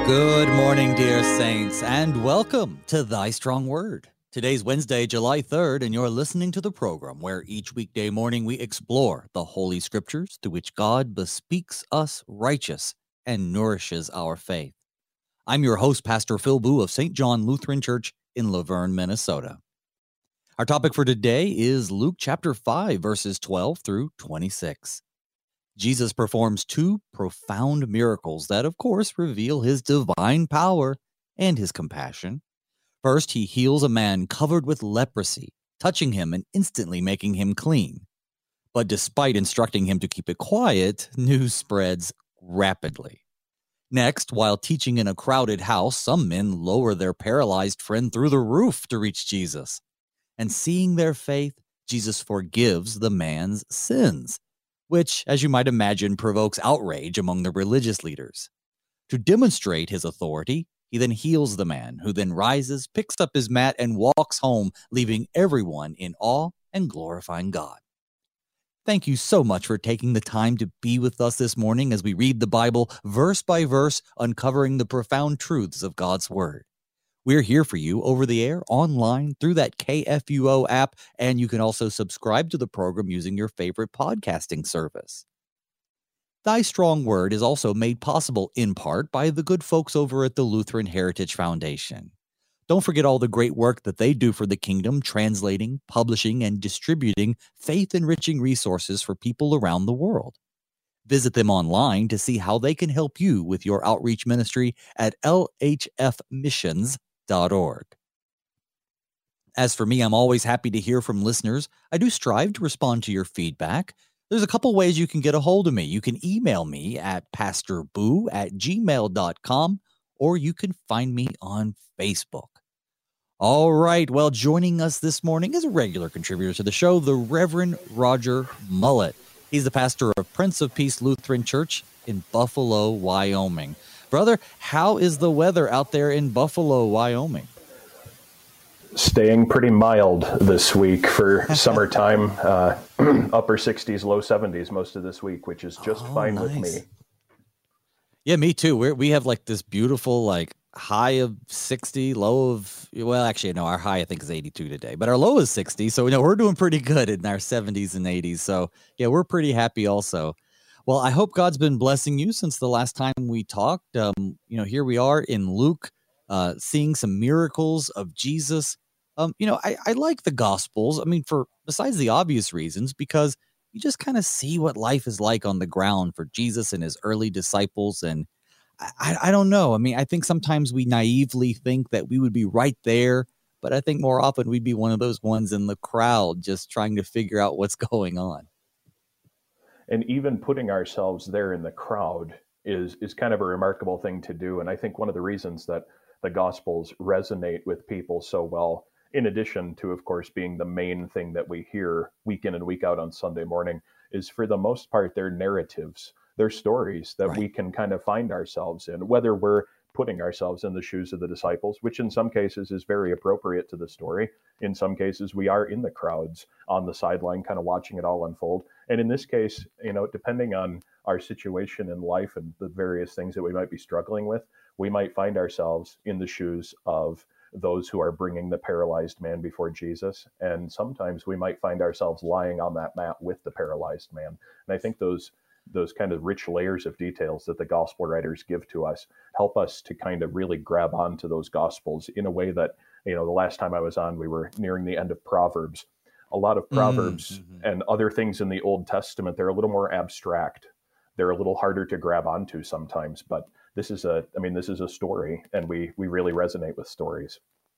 Good morning, dear saints, and welcome to Thy Strong Word. Today's Wednesday, July 3rd, and you're listening to the program where each weekday morning we explore the Holy Scriptures to which God bespeaks us righteous and nourishes our faith. I'm your host, Pastor Phil Boo of St. John Lutheran Church in Laverne, Minnesota. Our topic for today is Luke chapter 5, verses 12 through 26. Jesus performs two profound miracles that, of course, reveal his divine power and his compassion. First, he heals a man covered with leprosy, touching him and instantly making him clean. But despite instructing him to keep it quiet, news spreads rapidly. Next, while teaching in a crowded house, some men lower their paralyzed friend through the roof to reach Jesus. And seeing their faith, Jesus forgives the man's sins, which, as you might imagine, provokes outrage among the religious leaders. To demonstrate his authority, he then heals the man, who then rises, picks up his mat, and walks home, leaving everyone in awe and glorifying God. Thank you so much for taking the time to be with us this morning as we read the Bible verse by verse, uncovering the profound truths of God's Word. We're here for you over the air, online, through that KFUO app, and you can also subscribe to the program using your favorite podcasting service. Thy Strong Word is also made possible in part by the good folks over at the Lutheran Heritage Foundation. Don't forget all the great work that they do for the kingdom, translating, publishing, and distributing faith-enriching resources for people around the world. Visit them online to see how they can help you with your outreach ministry at lhfmissions.org. As for me, I'm always happy to hear from listeners. I do strive to respond to your feedback. There's a couple ways you can get a hold of me. You can email me at pastorboo@gmail.com, or you can find me on Facebook. All right, well, joining us this morning is a regular contributor to the show, the Reverend Roger Mullet. He's the pastor of Prince of Peace Lutheran Church in Buffalo, Wyoming. Brother, how is the weather out there in Buffalo, Wyoming? Staying pretty mild this week for summertime, upper 60s, low 70s most of this week, which is just fine with me. Yeah, me too. We have like this beautiful high of 60, low of, well, actually, no, our high I think is 82 today, but our low is 60. So, we're doing pretty good in our 70s and 80s. So, yeah, we're pretty happy also. Well, I hope God's been blessing you since the last time we talked. Here we are in Luke, seeing some miracles of Jesus. I like the Gospels. Besides the obvious reasons, because you just kind of see what life is like on the ground for Jesus and his early disciples. And I don't know. I think sometimes we naively think that we would be right there, but I think more often we'd be one of those ones in the crowd just trying to figure out what's going on. And even putting ourselves there in the crowd is kind of a remarkable thing to do. And I think one of the reasons that the Gospels resonate with people so well, in addition to, of course, being the main thing that we hear week in and week out on Sunday morning, is for the most part, they're narratives. They're stories that we can kind of find ourselves in, whether we're putting ourselves in the shoes of the disciples, which in some cases is very appropriate to the story. In some cases, we are in the crowds on the sideline, kind of watching it all unfold. And in this case, depending on our situation in life and the various things that we might be struggling with, we might find ourselves in the shoes of those who are bringing the paralyzed man before Jesus. And sometimes we might find ourselves lying on that mat with the paralyzed man. And I think those kind of rich layers of details that the gospel writers give to us help us to kind of really grab onto those gospels in a way that, the last time I was on, we were nearing the end of Proverbs. A lot of Proverbs and other things in the Old Testament, they're a little more abstract. They're a little harder to grab onto sometimes, but this is a story, and we really resonate with stories.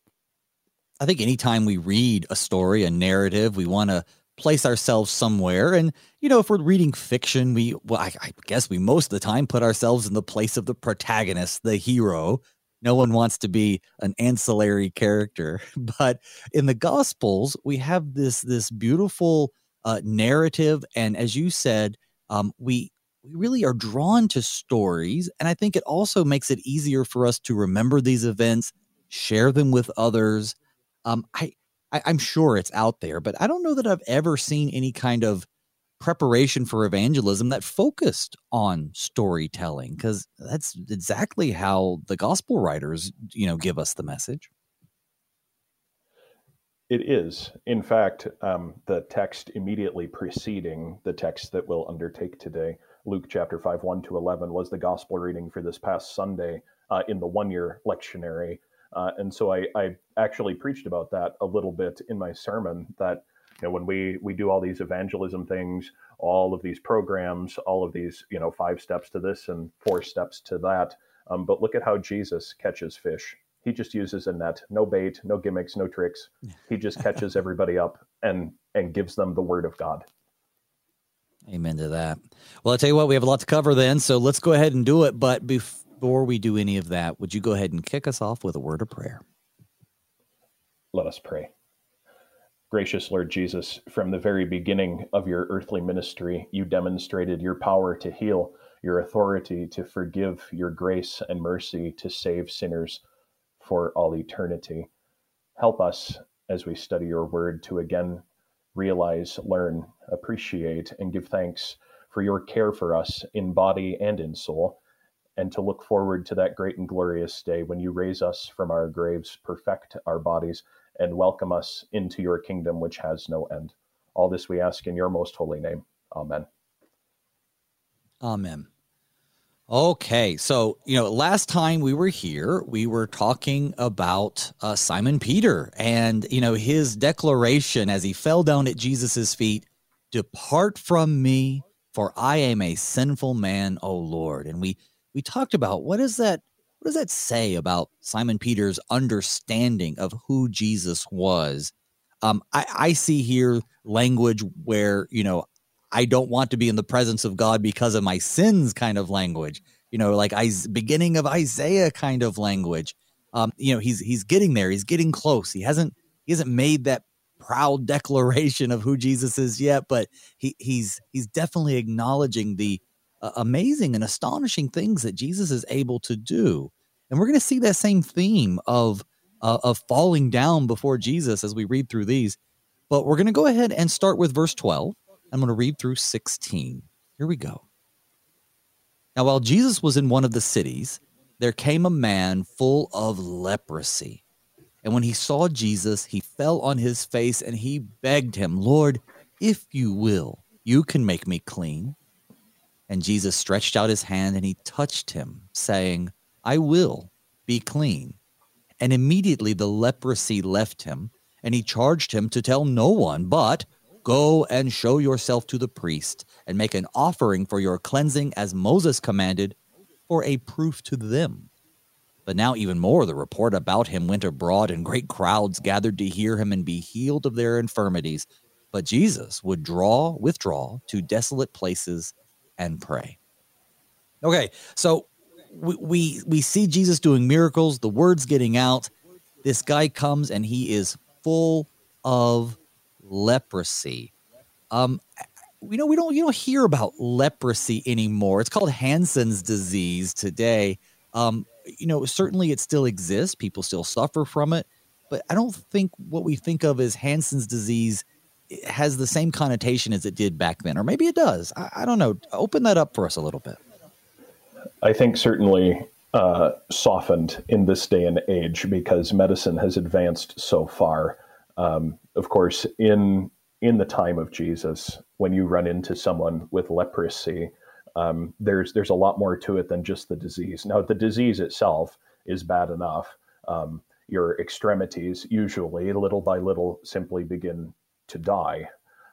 I think anytime we read a story, a narrative, we want to place ourselves somewhere. And, if we're reading fiction, I guess we most of the time put ourselves in the place of the protagonist, the hero. No one wants to be an ancillary character. But in the Gospels, we have this beautiful narrative. And as you said, we really are drawn to stories. And I think it also makes it easier for us to remember these events, share them with others. I'm sure it's out there, but I don't know that I've ever seen any kind of preparation for evangelism that focused on storytelling, because that's exactly how the gospel writers, give us the message. It is. In fact, the text immediately preceding the text that we'll undertake today, Luke chapter 5, 1-11, was the gospel reading for this past Sunday in the one-year lectionary. And so I actually preached about that a little bit in my sermon, that when we do all these evangelism things, all of these programs, all of these, 5 steps to this and 4 steps to that. But look at how Jesus catches fish. He just uses a net, no bait, no gimmicks, no tricks. He just catches everybody up and gives them the word of God. Amen to that. Well, I'll tell you what, we have a lot to cover then, so let's go ahead and do it. But before we do any of that, would you go ahead and kick us off with a word of prayer? Let us pray. Gracious Lord Jesus, from the very beginning of your earthly ministry, you demonstrated your power to heal, your authority to forgive, your grace and mercy to save sinners for all eternity. Help us as we study your word to again realize, learn, appreciate, and give thanks for your care for us in body and in soul, and to look forward to that great and glorious day when you raise us from our graves, perfect our bodies, and welcome us into your kingdom which has no end. All this we ask in your most holy name. Amen. Amen. Okay, so, last time we were here, we were talking about Simon Peter and, his declaration as he fell down at Jesus's feet, "Depart from me, for I am a sinful man, O Lord." And we talked about what does that say about Simon Peter's understanding of who Jesus was? I see here language where, I don't want to be in the presence of God because of my sins kind of language, like beginning of Isaiah kind of language. He's getting there. He's getting close. He hasn't made that proud declaration of who Jesus is yet, but he's definitely acknowledging the amazing and astonishing things that Jesus is able to do. And we're going to see that same theme of falling down before Jesus as we read through these. But we're going to go ahead and start with verse 12. I'm going to read through 16. Here we go. "Now, while Jesus was in one of the cities, there came a man full of leprosy. And when he saw Jesus, he fell on his face and he begged him, 'Lord, if you will, you can make me clean.' And Jesus stretched out his hand and he touched him, saying, 'I will, be clean.' And immediately the leprosy left him, and he charged him to tell no one, but go and show yourself to the priest and make an offering for your cleansing as Moses commanded, for a proof to them." But now even more the report about him went abroad, and great crowds gathered to hear him and be healed of their infirmities. But Jesus would withdraw to desolate places and pray. Okay, so we see Jesus doing miracles, the word's getting out. This guy comes and he is full of leprosy. We don't hear about leprosy anymore. It's called Hansen's disease today. Certainly it still exists. People still suffer from it, but I don't think what we think of as Hansen's disease has the same connotation as it did back then, or maybe it does. I don't know. Open that up for us a little bit. I think certainly softened in this day and age because medicine has advanced so far. Of course, in the time of Jesus, when you run into someone with leprosy, there's a lot more to it than just the disease. Now, the disease itself is bad enough. Your extremities usually, little by little, simply begin to die.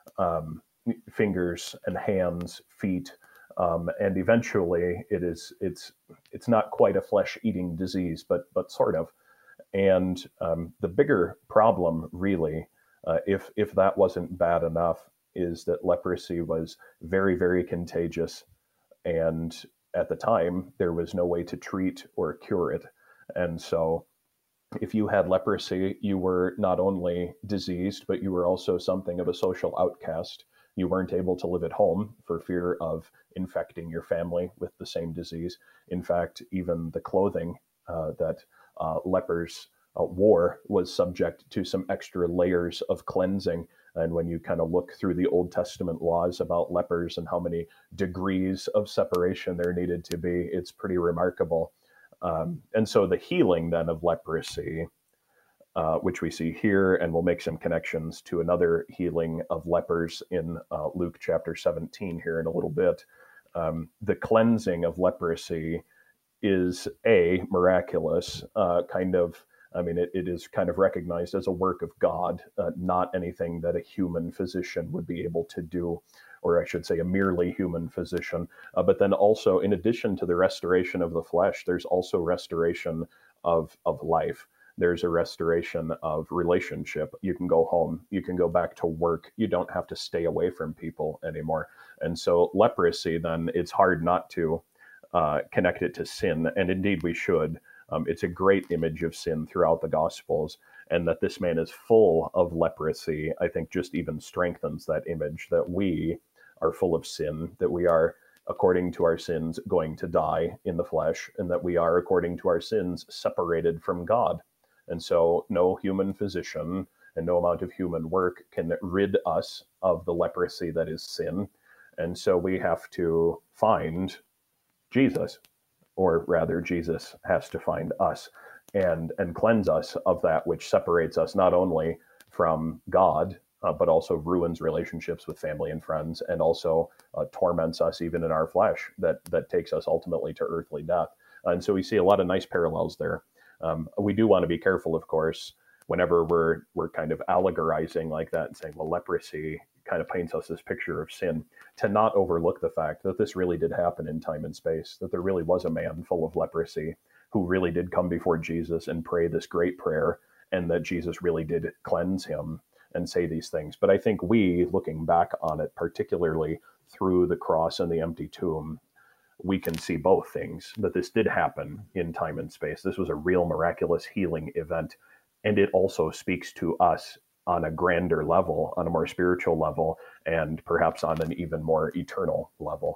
Fingers and hands, feet, and eventually it's not quite a flesh-eating disease, but sort of. And the bigger problem, really, if that wasn't bad enough, is that leprosy was very, very contagious. And at the time, there was no way to treat or cure it. And so if you had leprosy, you were not only diseased, but you were also something of a social outcast. You weren't able to live at home for fear of infecting your family with the same disease. In fact, even the clothing that lepers wore was subject to some extra layers of cleansing And when you kind of look through the Old Testament laws about lepers and how many degrees of separation there needed to be, it's pretty remarkable. And so the healing then of leprosy, which we see here, and we'll make some connections to another healing of lepers in Luke chapter 17 here in a little bit. The cleansing of leprosy is miraculous, it is kind of recognized as a work of God, not anything that a human physician would be able to do, or I should say a merely human physician. But then also, in addition to the restoration of the flesh, there's also restoration of life. There's a restoration of relationship. You can go home. You can go back to work. You don't have to stay away from people anymore. And so leprosy, then, it's hard not to connect it to sin. And indeed, we should. It's a great image of sin throughout the Gospels. And that this man is full of leprosy, I think, just even strengthens that image that we are full of sin, that we are, according to our sins, going to die in the flesh, and that we are, according to our sins, separated from God. And so no human physician and no amount of human work can rid us of the leprosy that is sin. And so we have to find Jesus, or rather Jesus has to find us and cleanse us of that which separates us not only from God, but also ruins relationships with family and friends, and also torments us even in our flesh, that takes us ultimately to earthly death. And so we see a lot of nice parallels there. We do want to be careful, of course, whenever we're kind of allegorizing like that and saying, well, leprosy kind of paints us this picture of sin, to not overlook the fact that this really did happen in time and space, that there really was a man full of leprosy who really did come before Jesus and pray this great prayer, and that Jesus really did cleanse him and say these things. But I think we, looking back on it, particularly through the cross and the empty tomb, we can see both things, that this did happen in time and space. This was a real miraculous healing event. And it also speaks to us on a grander level, on a more spiritual level, and perhaps on an even more eternal level.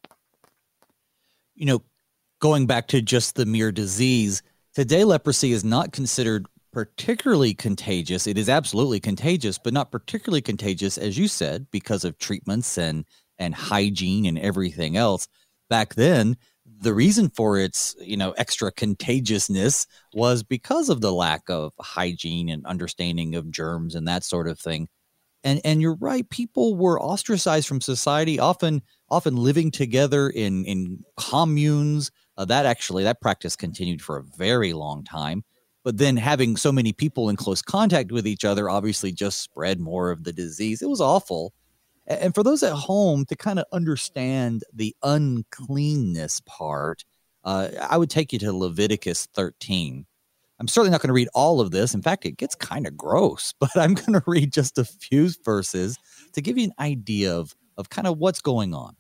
Going back to just the mere disease, today leprosy is not considered particularly contagious. It is absolutely contagious, but not particularly contagious, as you said, because of treatments and hygiene and everything else. Back then, the reason for its, extra contagiousness was because of the lack of hygiene and understanding of germs and that sort of thing. And you're right, people were ostracized from society, often living together in communes. That practice continued for a very long time. But then having so many people in close contact with each other obviously just spread more of the disease. It was awful. And for those at home to kind of understand the uncleanness part, I would take you to Leviticus 13. I'm certainly not going to read all of this. In fact, it gets kind of gross, but I'm going to read just a few verses to give you an idea of kind of what's going on.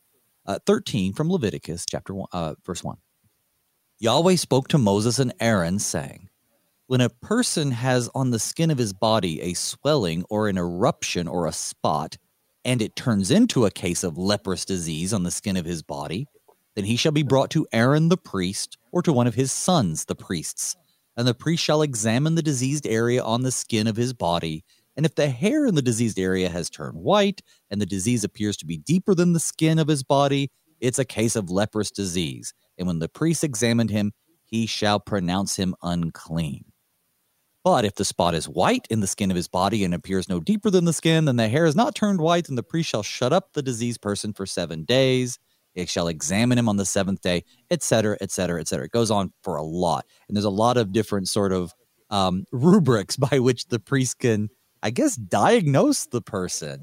13 from Leviticus chapter 1, verse 1. Yahweh spoke to Moses and Aaron, saying, when a person has on the skin of his body a swelling or an eruption or a spot, and it turns into a case of leprous disease on the skin of his body, then he shall be brought to Aaron the priest, or to one of his sons the priests. And the priest shall examine the diseased area on the skin of his body, and if the hair in the diseased area has turned white, and the disease appears to be deeper than the skin of his body, it's a case of leprous disease. And when the priest examined him, he shall pronounce him unclean. But if the spot is white in the skin of his body and appears no deeper than the skin, then the hair is not turned white, and the priest shall shut up the diseased person for 7 days. It shall examine him on the 7th day, etc., etc., etc. It goes on for a lot. And there's a lot of different sort of rubrics by which the priest can, I guess, diagnose the person.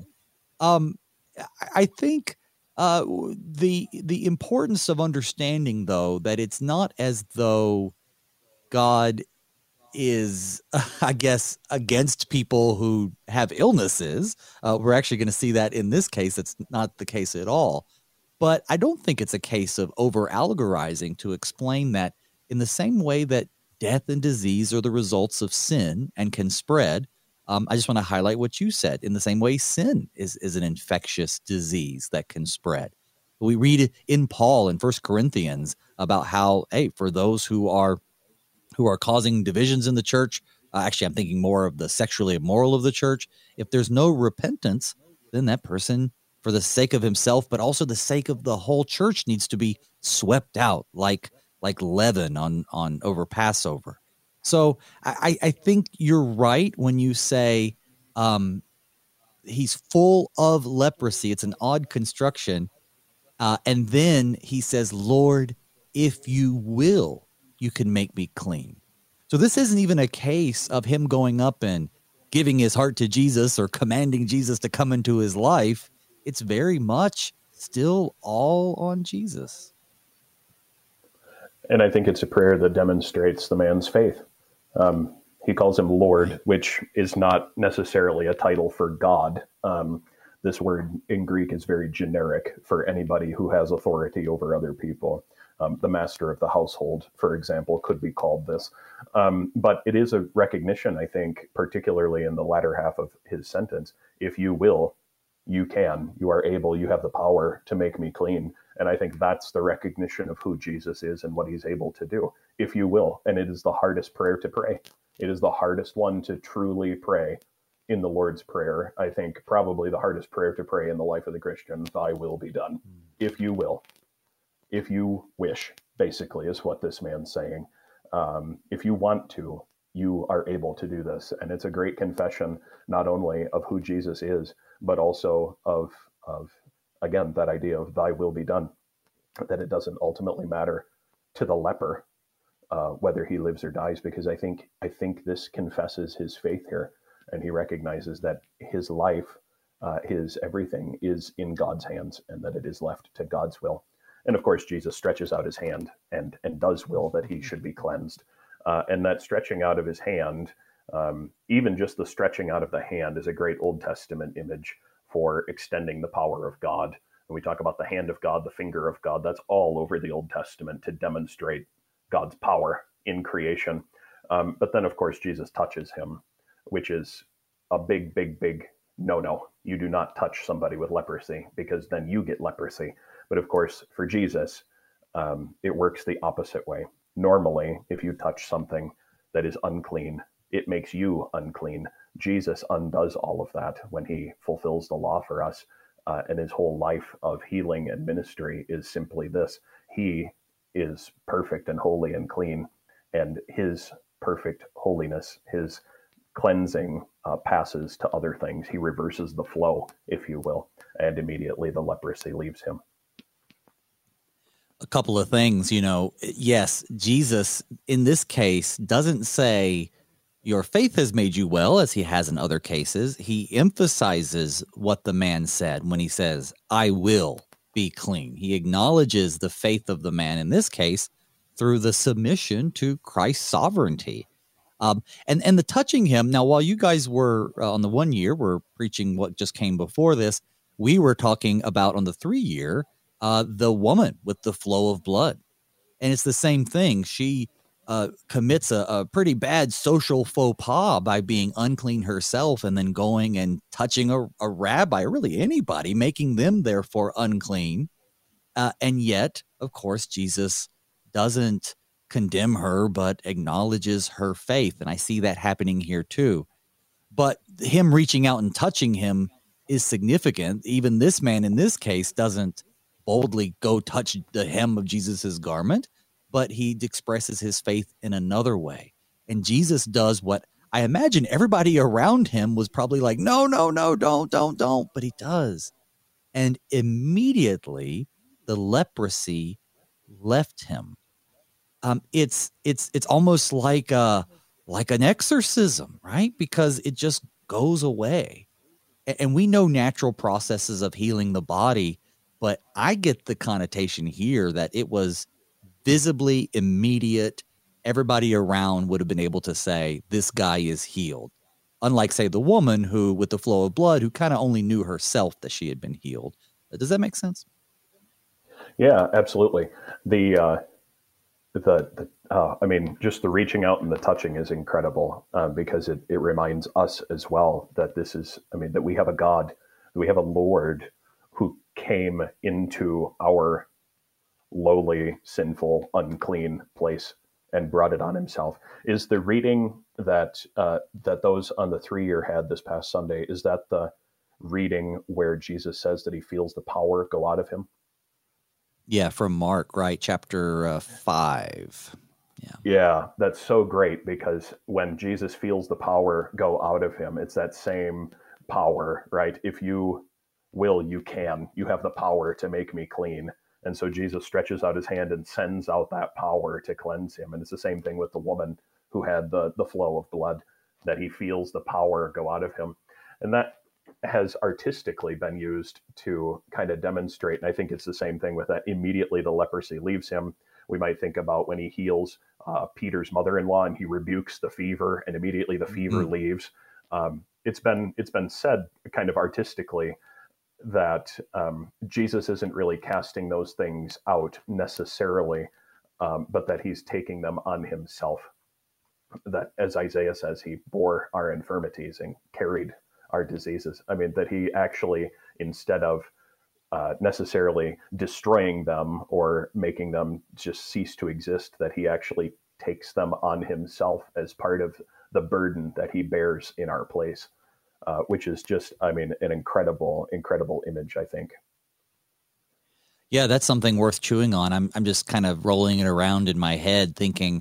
I think the importance of understanding, though, that it's not as though God is, I guess, against people who have illnesses. We're actually going to see that in this case. It's not the case at all. But I don't think it's a case of over-allegorizing to explain that in the same way that death and disease are the results of sin and can spread. I just want to highlight what you said. In the same way, sin is an infectious disease that can spread. We read in Paul in 1 Corinthians about how, hey, for those who are causing divisions in the church, Actually, I'm thinking more of the sexually immoral of the church. If there's no repentance, then that person, for the sake of himself, but also the sake of the whole church, needs to be swept out like leaven on over Passover. So I think you're right when you say he's full of leprosy. It's an odd construction. And then he says, Lord, if you will, you can make me clean. So this isn't even a case of him going up and giving his heart to Jesus or commanding Jesus to come into his life. It's very much still all on Jesus. And I think it's a prayer that demonstrates the man's faith. He calls him Lord, which is not necessarily a title for God. This word in Greek is very generic for anybody who has authority over other people. The master of the household, for example, could be called this. But it is a recognition, I think, particularly in the latter half of his sentence. If you will, you can, you are able, you have the power to make me clean. And I think that's the recognition of who Jesus is and what he's able to do. If you will, and it is the hardest prayer to pray. It is the hardest one to truly pray in the Lord's Prayer. I think probably the hardest prayer to pray in the life of the Christian. Thy will be done. If you will. If you wish, basically, is what this man's saying. If you want to, you are able to do this. And it's a great confession, not only of who Jesus is, but also of again, that idea of thy will be done, that it doesn't ultimately matter to the leper whether he lives or dies, because I think this confesses his faith here, and he recognizes that his life, his everything is in God's hands, and that it is left to God's will. And of course, Jesus stretches out his hand and does will that he should be cleansed. And that stretching out of his hand, even just the stretching out of the hand, is a great Old Testament image for extending the power of God. When we talk about the hand of God, the finger of God, that's all over the Old Testament to demonstrate God's power in creation. But then, of course, Jesus touches him, which is a big, big, big no. You do not touch somebody with leprosy, because then you get leprosy. But of course, for Jesus, it works the opposite way. Normally, if you touch something that is unclean, it makes you unclean. Jesus undoes all of that when he fulfills the law for us. And his whole life of healing and ministry is simply this. He is perfect and holy and clean, and his perfect holiness, his cleansing passes to other things. He reverses the flow, if you will, and immediately the leprosy leaves him. A couple of things, yes, Jesus in this case doesn't say your faith has made you well, as he has in other cases. He emphasizes what the man said when he says, I will be clean. He acknowledges the faith of the man in this case through the submission to Christ's sovereignty. And the touching him. Now, while you guys were on the 1 year, we're preaching what just came before this, we were talking about on the 3 year, the woman with the flow of blood. And it's the same thing. She commits a pretty bad social faux pas by being unclean herself and then going and touching a rabbi, really anybody, making them therefore unclean. And yet, of course, Jesus doesn't condemn her, but acknowledges her faith. And I see that happening here too. But him reaching out and touching him is significant. Even this man in this case doesn't boldly go touch the hem of Jesus's garment, but he expresses his faith in another way. And Jesus does what I imagine everybody around him was probably like, no, don't. But he does. And immediately the leprosy left him. It's almost like an exorcism, right? Because it just goes away. And we know natural processes of healing the body, but I get the connotation here that it was visibly immediate. Everybody around would have been able to say, this guy is healed. Unlike, say, the woman who, with the flow of blood, who kind of only knew herself that she had been healed. Does that make sense? Yeah, absolutely. Just the reaching out and the touching is incredible because it reminds us as well that that we have a God, that we have a Lord who came into our lowly, sinful, unclean place and brought it on himself. Is the reading that that those on the 3-year had this past Sunday, is that the reading where Jesus says that he feels the power go out of him? Yeah, from Mark, right? Chapter 5. Yeah. Yeah, that's so great, because when Jesus feels the power go out of him, it's that same power, right? If you will, you can. You have the power to make me clean. And so Jesus stretches out his hand and sends out that power to cleanse him. And it's the same thing with the woman who had the flow of blood, that he feels the power go out of him. And that has artistically been used to kind of demonstrate. And I think it's the same thing with that. Immediately the leprosy leaves him. We might think about when he heals Peter's mother-in-law and he rebukes the fever, and immediately the fever leaves. It's been said kind of artistically that Jesus isn't really casting those things out necessarily, but that he's taking them on himself. That, as Isaiah says, he bore our infirmities and carried our diseases. I mean, that he actually, instead of necessarily destroying them or making them just cease to exist, that he actually takes them on himself as part of the burden that he bears in our place, which is just, I mean, an incredible, incredible image, I think. Yeah, that's something worth chewing on. I'm just kind of rolling it around in my head thinking,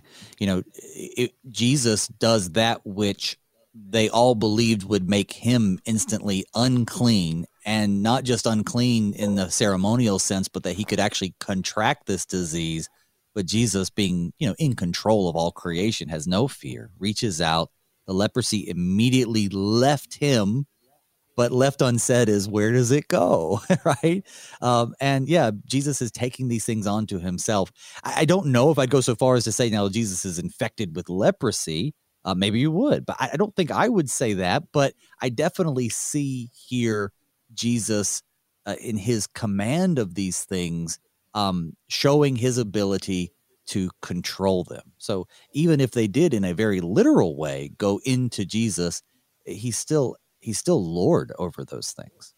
Jesus does that which they all believed would make him instantly unclean, and not just unclean in the ceremonial sense, but that he could actually contract this disease. But Jesus, being, in control of all creation, has no fear, reaches out. The leprosy immediately left him, but left unsaid is, where does it go? Right. And yeah, Jesus is taking these things onto himself. I don't know if I'd go so far as to say now Jesus is infected with leprosy. Maybe you would, but I don't think I would say that. But I definitely see here Jesus in his command of these things, showing his ability to control them. So even if they did in a very literal way go into Jesus, he's still Lord over those things.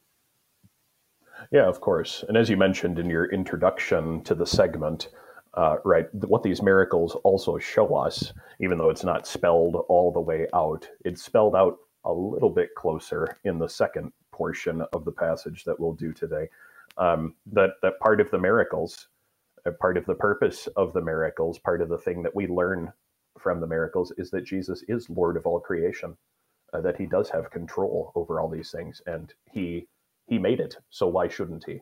Yeah, of course. And as you mentioned in your introduction to the segment, right, what these miracles also show us, even though it's not spelled all the way out, it's spelled out a little bit closer in the second portion of the passage that we'll do today. That part of the miracles, part of the purpose of the miracles, part of the thing that we learn from the miracles is that Jesus is Lord of all creation, that he does have control over all these things, and he made it. So why shouldn't he?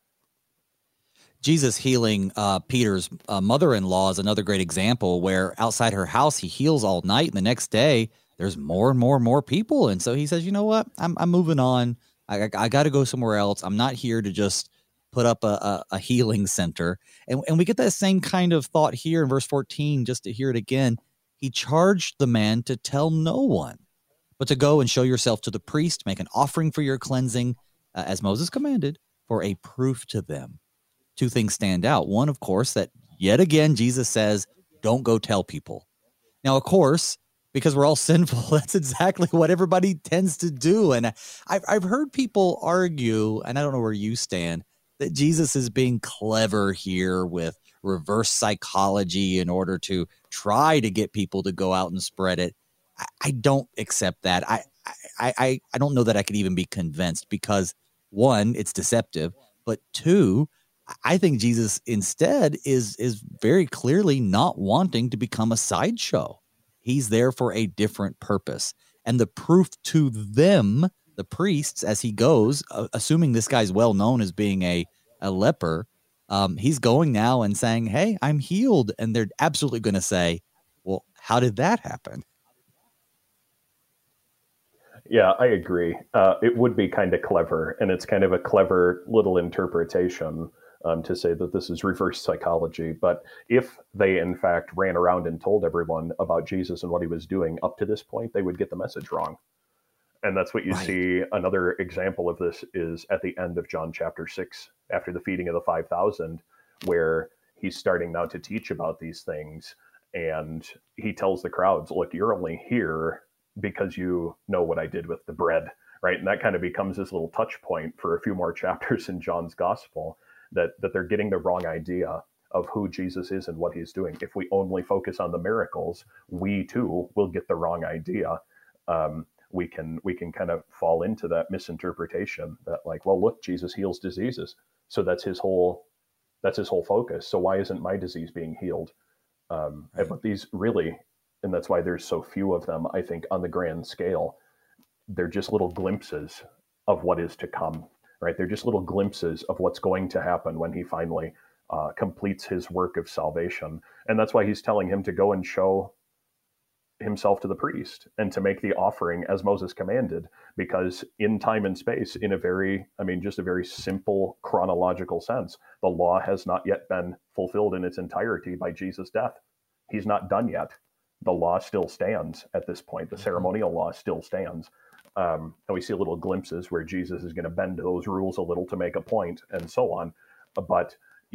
Jesus healing Peter's mother-in-law is another great example where outside her house, he heals all night. And the next day there's more and more and more people. And so he says, you know what, I'm moving on. I got to go somewhere else. I'm not here to just put up a healing center. And we get that same kind of thought here in verse 14, just to hear it again. He charged the man to tell no one, but to go and show yourself to the priest, make an offering for your cleansing, as Moses commanded, for a proof to them. Two things stand out. One, of course, that yet again, Jesus says, don't go tell people. Now, of course, because we're all sinful, that's exactly what everybody tends to do. And I've heard people argue, and I don't know where you stand, that Jesus is being clever here with reverse psychology in order to try to get people to go out and spread it. I don't accept that. I don't know that I could even be convinced, because one, it's deceptive, but two, I think Jesus instead is very clearly not wanting to become a sideshow. He's there for a different purpose. And the proof to them, the priests, as he goes, assuming this guy's well known as being a leper, he's going now and saying, hey, I'm healed. And they're absolutely going to say, well, how did that happen? Yeah, I agree. It would be kind of clever, and it's kind of a clever little interpretation to say that this is reverse psychology. But if they, in fact, ran around and told everyone about Jesus and what he was doing up to this point, they would get the message wrong. And that's what you see. Another example of this is at the end of John chapter 6, after the feeding of the 5,000, where he's starting now to teach about these things. And he tells the crowds, look, you're only here because you know what I did with the bread, right? And that kind of becomes this little touch point for a few more chapters in John's gospel, that they're getting the wrong idea of who Jesus is and what he's doing. If we only focus on the miracles, we too will get the wrong idea. We can kind of fall into that misinterpretation that, like, well, look, Jesus heals diseases, so that's his whole focus. So why isn't my disease being healed? Right. But these really, and that's why there's so few of them, I think, on the grand scale. They're just little glimpses of what is to come, right? They're just little glimpses of what's going to happen when he finally completes his work of salvation. And that's why he's telling him to go and show himself to the priest and to make the offering as Moses commanded, because in time and space, in a very simple chronological sense, the law has not yet been fulfilled in its entirety by Jesus' death. He's not done yet. The law still stands at this point. The ceremonial law still stands. And we see little glimpses where Jesus is going to bend those rules a little to make a point and so on. But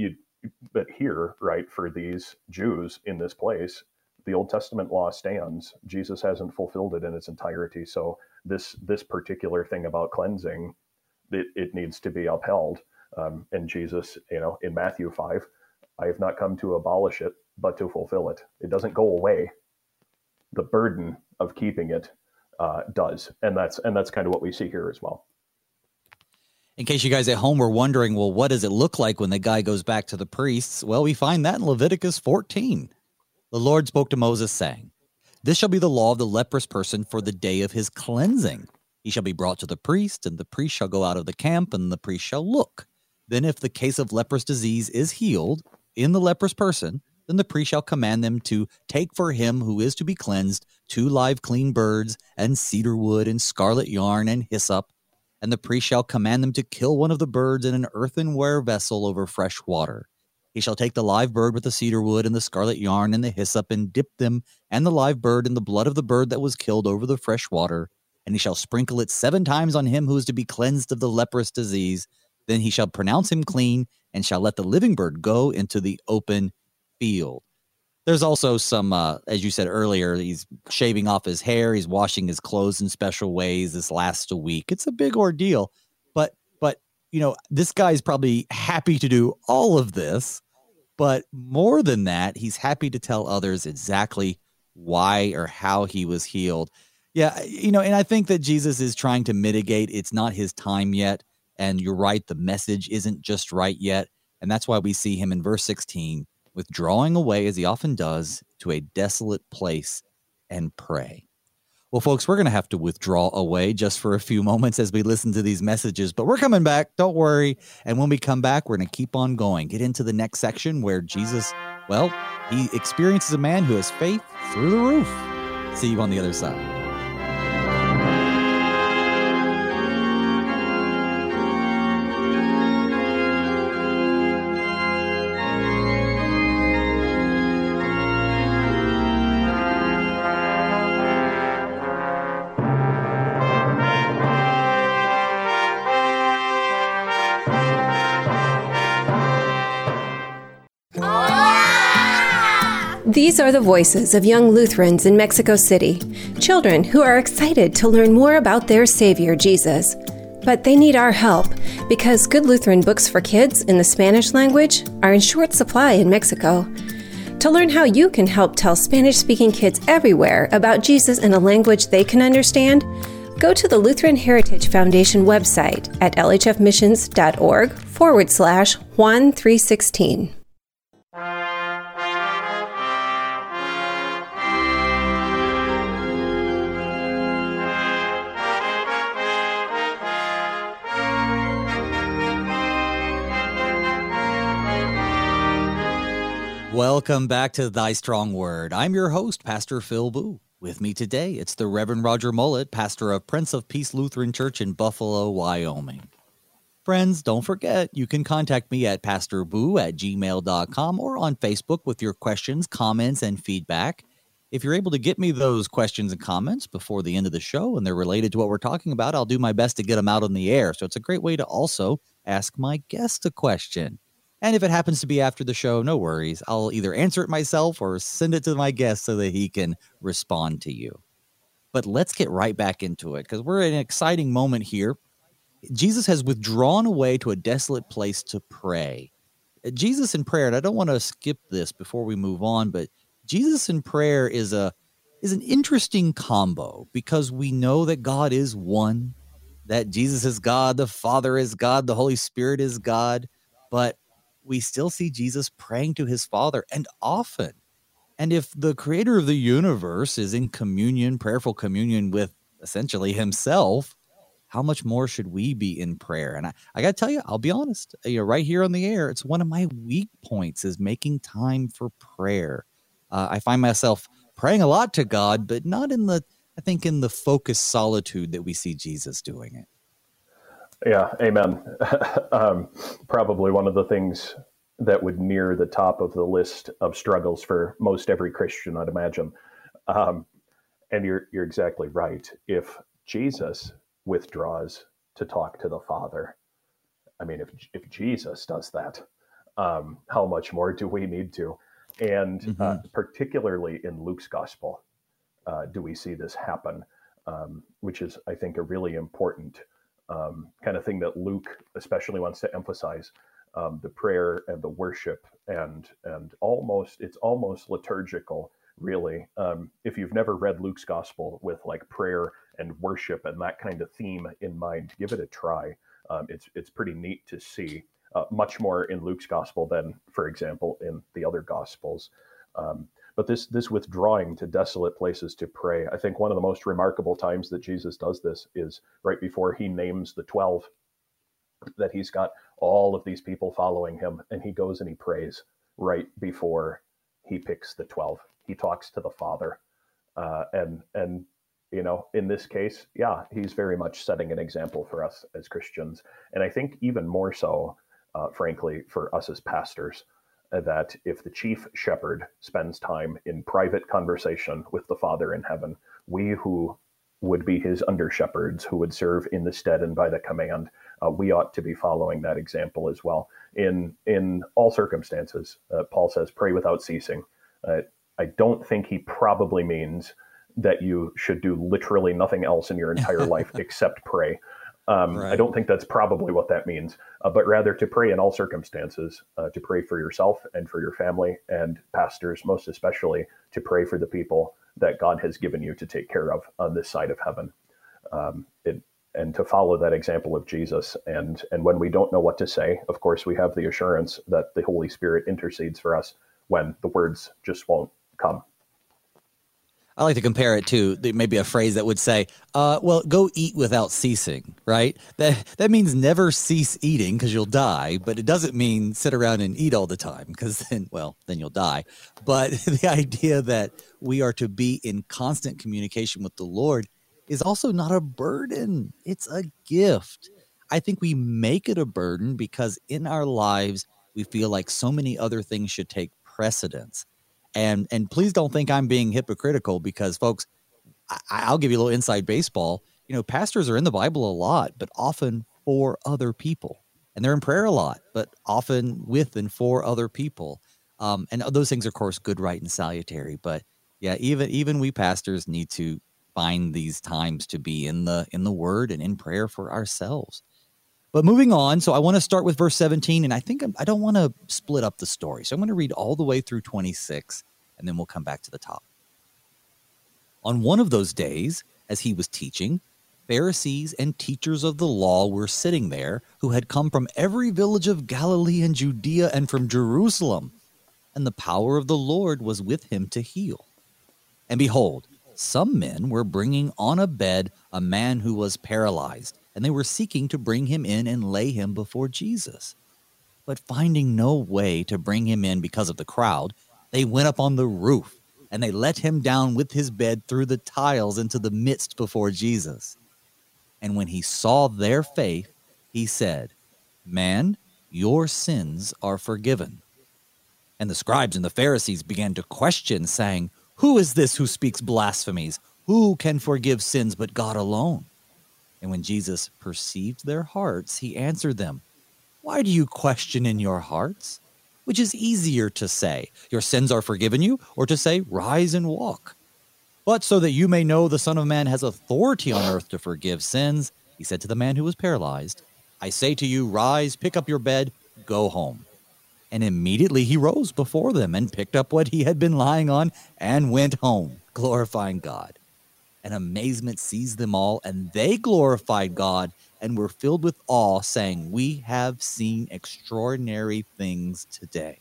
here, right, for these Jews in this place, the Old Testament law stands. Jesus hasn't fulfilled it in its entirety. So this particular thing about cleansing, it needs to be upheld. And Jesus, in Matthew 5, I have not come to abolish it, but to fulfill it. It doesn't go away. The burden of keeping it does. And that's kind of what we see here as well. In case you guys at home were wondering, well, what does it look like when the guy goes back to the priests? Well, we find that in Leviticus 14. The Lord spoke to Moses, saying, "This shall be the law of the leprous person for the day of his cleansing. He shall be brought to the priest, and the priest shall go out of the camp, and the priest shall look. Then if the case of leprous disease is healed in the leprous person, then the priest shall command them to take for him who is to be cleansed 2 live clean birds, and cedar wood, and scarlet yarn, and hyssop. And the priest shall command them to kill one of the birds in an earthenware vessel over fresh water. He shall take the live bird with the cedar wood and the scarlet yarn and the hyssop, and dip them and the live bird in the blood of the bird that was killed over the fresh water. And he shall sprinkle it 7 times on him who is to be cleansed of the leprous disease. Then he shall pronounce him clean, and shall let the living bird go into the open field." There's also some, as you said earlier, he's shaving off his hair. He's washing his clothes in special ways. This lasts a week. It's a big ordeal. But this guy's probably happy to do all of this. But more than that, he's happy to tell others exactly why or how he was healed. Yeah, and I think that Jesus is trying to mitigate. It's not his time yet. And you're right, the message isn't just right yet. And that's why we see him in verse 16, withdrawing away, as he often does, to a desolate place and pray. Well, folks, we're going to have to withdraw away just for a few moments as we listen to these messages, but we're coming back. Don't worry. And when we come back, we're going to keep on going, get into the next section where Jesus, he experiences a man who has faith through the roof. See you on the other side. These are the voices of young Lutherans in Mexico City, children who are excited to learn more about their Savior, Jesus. But they need our help because good Lutheran books for kids in the Spanish language are in short supply in Mexico. To learn how you can help tell Spanish-speaking kids everywhere about Jesus in a language they can understand, go to the Lutheran Heritage Foundation website at lhfmissions.org/Juan 316. Welcome back to Thy Strong Word. I'm your host, Pastor Phil Boo. With me today, it's the Reverend Roger Mullet, pastor of Prince of Peace Lutheran Church in Buffalo, Wyoming. Friends, don't forget, you can contact me at pastorboo@gmail.com or on Facebook with your questions, comments, and feedback. If you're able to get me those questions and comments before the end of the show and they're related to what we're talking about, I'll do my best to get them out on the air. So it's a great way to also ask my guest a question. And if it happens to be after the show, no worries. I'll either answer it myself or send it to my guest so that he can respond to you. But let's get right back into it because we're in an exciting moment here. Jesus has withdrawn away to a desolate place to pray. Jesus in prayer, and I don't want to skip this before we move on, but Jesus in prayer is an interesting combo because we know that God is one, that Jesus is God, the Father is God, the Holy Spirit is God, but we still see Jesus praying to his Father, and often. And if the creator of the universe is in communion, prayerful communion with essentially himself, how much more should we be in prayer? And I got to tell you, I'll be honest, right here on the air, it's one of my weak points is making time for prayer. I find myself praying a lot to God, but not in the focused solitude that we see Jesus doing it. Yeah, amen. Probably one of the things that would near the top of the list of struggles for most every Christian, I'd imagine. And you're exactly right. If Jesus withdraws to talk to the Father, I mean, if Jesus does that, how much more do we need to? And particularly in Luke's gospel, do we see this happen, which is, I think, a really important kind of thing that Luke especially wants to emphasize. The prayer and the worship and it's almost liturgical, really. If you've never read Luke's gospel with like prayer and worship and that kind of theme in mind, give it a try. It's pretty neat to see much more in Luke's gospel than, for example, in the other gospels. But this withdrawing to desolate places to pray, I think one of the most remarkable times that Jesus does this is right before he names the 12, that he's got all of these people following him, and he goes and he prays right before he picks the 12. He talks to the Father, and in this case, yeah, he's very much setting an example for us as Christians, and I think even more so, frankly, for us as pastors, that if the chief shepherd spends time in private conversation with the Father in heaven, we who would be his under shepherds, who would serve in the stead and by the command, we ought to be following that example as well. In all circumstances, Paul says, pray without ceasing. I don't think he probably means that you should do literally nothing else in your entire life except pray. Right. I don't think that's probably what that means, but rather to pray in all circumstances, to pray for yourself and for your family, and pastors most especially, to pray for the people that God has given you to take care of on this side of heaven. And to follow that example of Jesus. And when we don't know what to say, of course, we have the assurance that the Holy Spirit intercedes for us when the words just won't come. I like to compare it to maybe a phrase that would say, well, go eat without ceasing, right? That means never cease eating because you'll die, but it doesn't mean sit around and eat all the time because then you'll die. But the idea that we are to be in constant communication with the Lord is also not a burden. It's a gift. I think we make it a burden because in our lives, we feel like so many other things should take precedence. And please don't think I'm being hypocritical because, folks, I'll give you a little inside baseball. Pastors are in the Bible a lot, but often for other people. And they're in prayer a lot, but often with and for other people. And those things are, of course, good, right, and salutary. But, yeah, even we pastors need to find these times to be in the Word and in prayer for ourselves. But moving on, so I want to start with verse 17, and I think I don't want to split up the story. So I'm going to read all the way through 26, and then we'll come back to the top. On one of those days, as he was teaching, Pharisees and teachers of the law were sitting there, who had come from every village of Galilee and Judea and from Jerusalem. And the power of the Lord was with him to heal. And behold, some men were bringing on a bed a man who was paralyzed, and they were seeking to bring him in and lay him before Jesus. But finding no way to bring him in because of the crowd, they went up on the roof, and they let him down with his bed through the tiles into the midst before Jesus. And when he saw their faith, he said, "Man, your sins are forgiven." And the scribes and the Pharisees began to question, saying, "Who is this who speaks blasphemies? Who can forgive sins but God alone?" And when Jesus perceived their hearts, he answered them, "Why do you question in your hearts? Which is easier to say, 'Your sins are forgiven you,' or to say, 'Rise and walk'? But so that you may know the Son of Man has authority on earth to forgive sins," he said to the man who was paralyzed, "I say to you, rise, pick up your bed, go home." And immediately he rose before them and picked up what he had been lying on and went home, glorifying God. And amazement seized them all, and they glorified God and were filled with awe, saying, "We have seen extraordinary things today."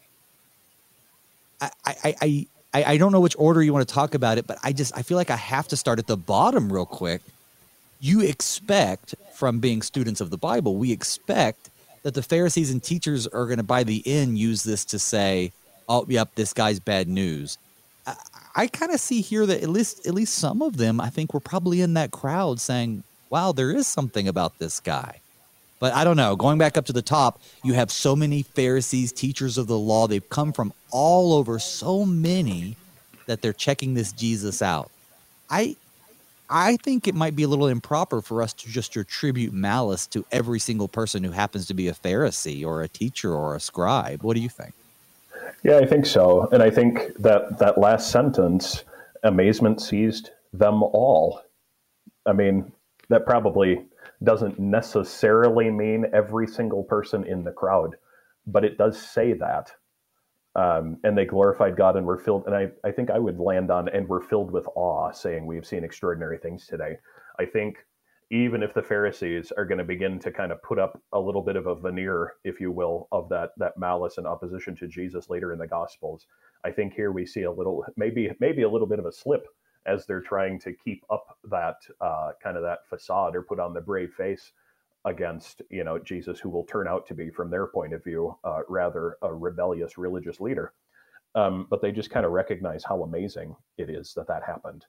I don't know which order you want to talk about it, but I feel like I have to start at the bottom real quick. You expect, from being students of the Bible, we expect that the Pharisees and teachers are going to, by the end, use this to say, "Oh, yep, this guy's bad news." I kind of see here that at least some of them, I think, were probably in that crowd saying, "Wow, there is something about this guy." But I don't know. Going back up to the top, you have so many Pharisees, teachers of the law. They've come from all over, so many, that they're checking this Jesus out. I think it might be a little improper for us to just attribute malice to every single person who happens to be a Pharisee or a teacher or a scribe. What do you think? Yeah, I think so. And I think that last sentence, amazement seized them all. I mean, that probably doesn't necessarily mean every single person in the crowd, but it does say that. And they glorified God and were filled. And I think I would land on, and were filled with awe, saying, "We've seen extraordinary things today." I think even if the Pharisees are going to begin to kind of put up a little bit of a veneer, if you will, of that malice and opposition to Jesus later in the Gospels, I think here we see a little, maybe a little bit of a slip as they're trying to keep up that kind of that facade, or put on the brave face against, Jesus, who will turn out to be, from their point of view, rather a rebellious religious leader. But they just kind of recognize how amazing it is that happened.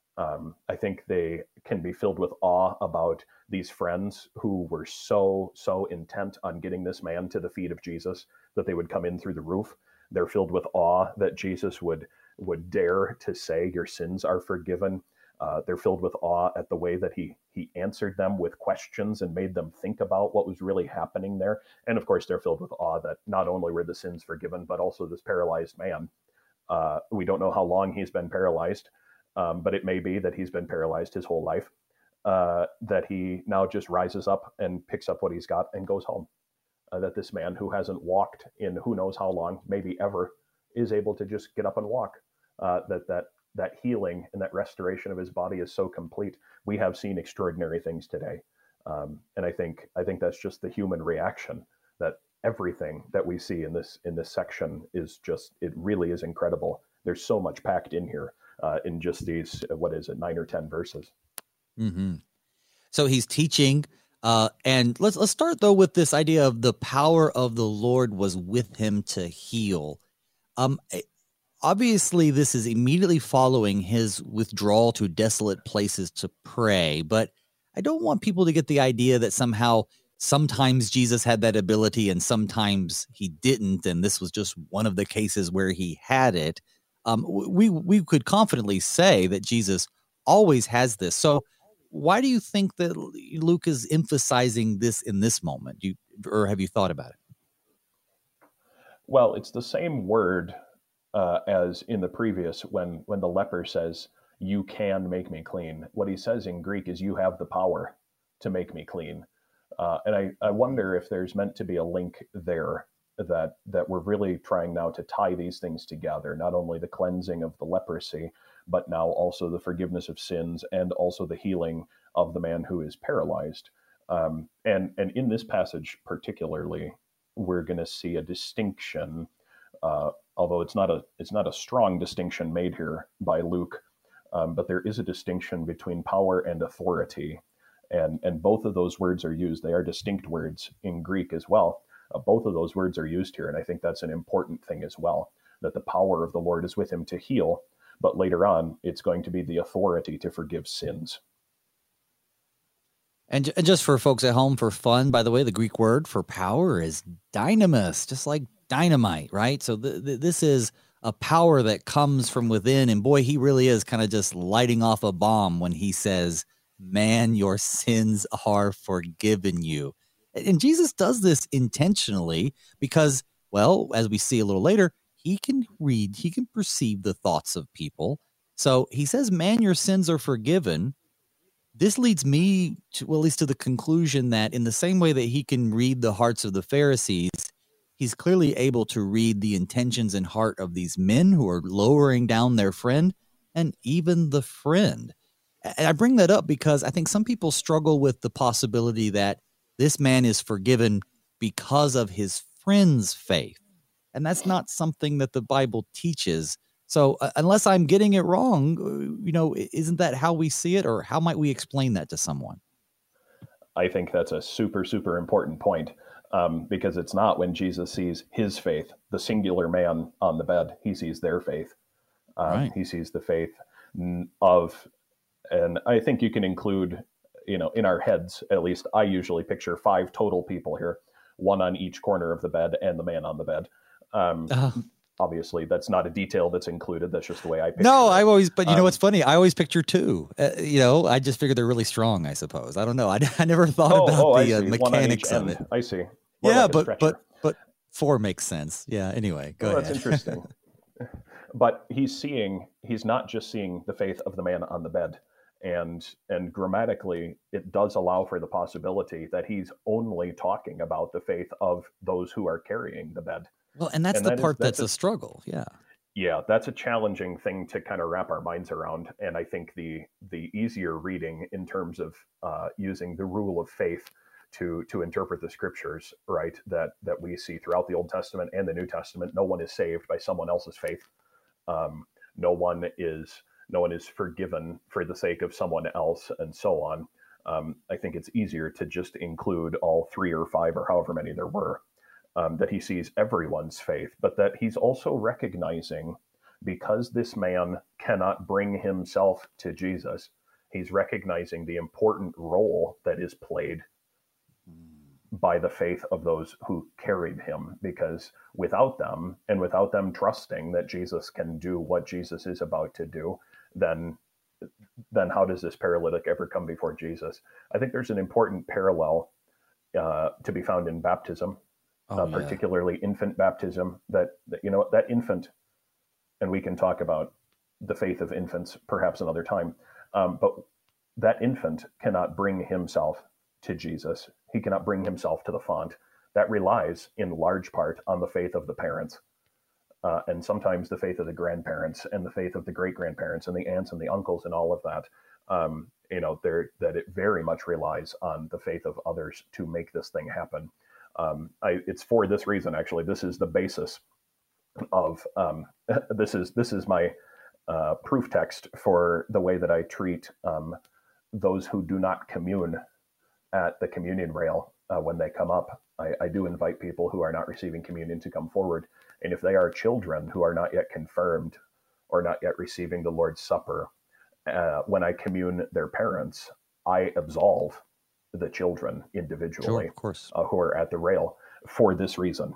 I think they can be filled with awe about these friends who were so intent on getting this man to the feet of Jesus that they would come in through the roof. They're filled with awe that Jesus would dare to say, "Your sins are forgiven." They're filled with awe at the way that he answered them with questions and made them think about what was really happening there. And of course, they're filled with awe that not only were the sins forgiven, but also this paralyzed man. We don't know how long he's been paralyzed, but it may be that he's been paralyzed his whole life, that he now just rises up and picks up what he's got and goes home. That this man who hasn't walked in who knows how long, maybe ever, is able to just get up and walk. That healing and that restoration of his body is so complete. We have seen extraordinary things today. And I think that's just the human reaction, that everything that we see in this section is just, it really is incredible. There's so much packed in here in just these, 9 or 10 verses. Mm-hmm. So he's teaching, and let's start though with this idea of the power of the Lord was with him to heal. Obviously, this is immediately following his withdrawal to desolate places to pray, but I don't want people to get the idea that somehow sometimes Jesus had that ability and sometimes he didn't, and this was just one of the cases where he had it. We could confidently say that Jesus always has this. So why do you think that Luke is emphasizing this in this moment? Or have you thought about it? Well, it's the same word as in the previous, when the leper says, "You can make me clean." What he says in Greek is, "You have the power to make me clean." And I wonder if there's meant to be a link there, that we're really trying now to tie these things together, not only the cleansing of the leprosy, but now also the forgiveness of sins and also the healing of the man who is paralyzed. And in this passage particularly, we're going to see a distinction, although it's not a strong distinction made here by Luke, but there is a distinction between power and authority, and both of those words are used. They are distinct words in Greek as well. Both of those words are used here, and I think that's an important thing as well, that the power of the Lord is with him to heal, but later on, it's going to be the authority to forgive sins. And just for folks at home, for fun, by the way, the Greek word for power is dynamis, just like dynamite, right? So this is a power that comes from within, and boy, he really is kind of just lighting off a bomb when he says, "Man, your sins are forgiven you." And Jesus does this intentionally because, well, as we see a little later, he can read, he can perceive the thoughts of people. So he says, "Man, your sins are forgiven." This leads me to, well, at least to the conclusion that in the same way that he can read the hearts of the Pharisees, he's clearly able to read the intentions and heart of these men who are lowering down their friend and even the friend. And I bring that up because I think some people struggle with the possibility that this man is forgiven because of his friend's faith. And that's not something that the Bible teaches. So unless I'm getting it wrong, isn't that how we see it, or how might we explain that to someone? I think that's a super, super important point, because it's not when Jesus sees his faith, the singular man on the bed, he sees their faith. Right. He sees the faith of, and I think you can include, in our heads, at least I usually picture 5 total people here, one on each corner of the bed and the man on the bed. Obviously, that's not a detail that's included. That's just the way I picture it. But you know what's funny? I always picture 2. I just figure they're really strong, I suppose. I don't know. I never thought about the mechanics of it. I see. More like but 4 makes sense. Yeah, anyway, go ahead. That's interesting. But he's not just seeing the faith of the man on the bed. And grammatically, it does allow for the possibility that he's only talking about the faith of those who are carrying the bed. Well, and that's the part that's a struggle. Yeah. Yeah, that's a challenging thing to kind of wrap our minds around. And I think the easier reading in terms of using the rule of faith to interpret the scriptures, right, that we see throughout the Old Testament and the New Testament, no one is saved by someone else's faith. No one is forgiven for the sake of someone else, and so on. I think it's easier to just include all 3 or 5 or however many there were. That he sees everyone's faith, but that he's also recognizing, because this man cannot bring himself to Jesus, he's recognizing the important role that is played by the faith of those who carried him, because without them, and without them trusting that Jesus can do what Jesus is about to do, then how does this paralytic ever come before Jesus? I think there's an important parallel to be found in baptism. Particularly infant baptism, that infant, and we can talk about the faith of infants perhaps another time, but that infant cannot bring himself to Jesus. He cannot bring himself to the font. That relies in large part on the faith of the parents, and sometimes the faith of the grandparents and the faith of the great-grandparents and the aunts and the uncles and all of that. That it very much relies on the faith of others to make this thing happen. It's for this reason, actually. This is the basis of this is my proof text for the way that I treat those who do not commune at the communion rail when they come up. I do invite people who are not receiving communion to come forward, and if they are children who are not yet confirmed or not yet receiving the Lord's Supper, when I commune their parents, I absolve the children individually, sure, of course, who are at the rail, for this reason,